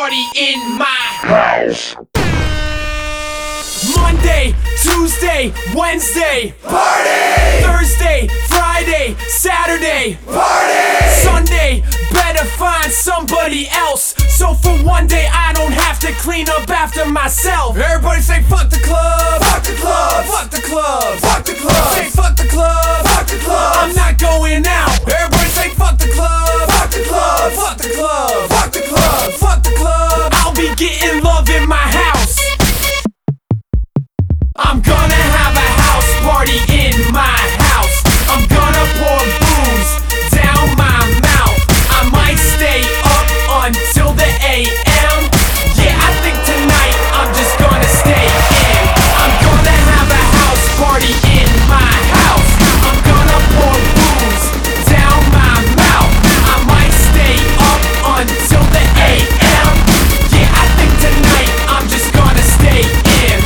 party in my house. Monday, Tuesday, Wednesday, party! Thursday, Friday, Saturday, party! Sunday, better find somebody else, so for one day I don't have to clean up after myself. Everybody say fuck the club, fuck the club, fuck the club, fuck the club. Say fuck the club, fuck the club. I'm not going out. Everybody say fuck the club, fuck the club, fuck the club, fuck the club, fuck the club. I'll be getting love in my house. I'm gonna have a house party in my house. I'm gonna pour booze down my mouth. I might stay up until the AM. Yeah, I think tonight I'm just gonna stay in. I'm gonna have a house party in my house. I'm gonna pour booze down my mouth. I might stay up until the AM. Yeah, I think tonight I'm just gonna stay in.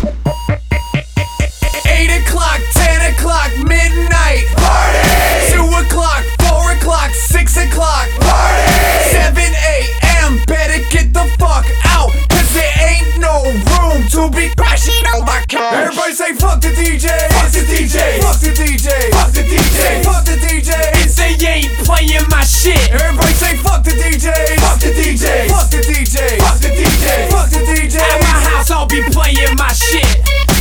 8 o'clock, 10 o'clock, midnight, party! 2 o'clock, 4 o'clock, 6 o'clock, party! 7 a.m., better get the fuck out, cause there ain't no room to be crashing on my couch. Everybody say fuck the DJ, fuck the DJ, fuck the DJ, fuck the DJ, fuck the DJ. And say you ain't playing my shit. Everybody say fuck the DJ, fuck the DJ, fuck the DJ, fuck the DJ, fuck the DJ. At my house I'll be playing my shit.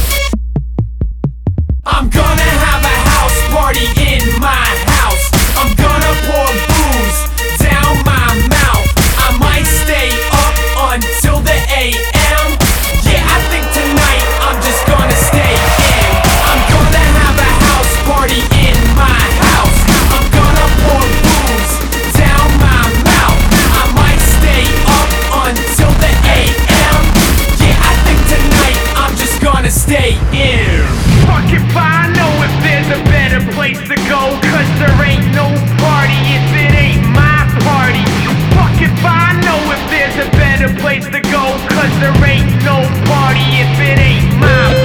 I'm gonna have a house party in my house. I'm gonna pour booze down my mouth. I might stay up until the AM. Yeah, I think tonight I'm just gonna stay in. I'm gonna have a house party in my house. I'm gonna pour booze down my mouth. I might stay up until the AM. Yeah, I think tonight I'm just gonna stay in. Fuck if I know if there's a better place to go, cause there ain't no party if it ain't my party. Fuck if I know if there's a better place to go, cause there ain't no party if it ain't my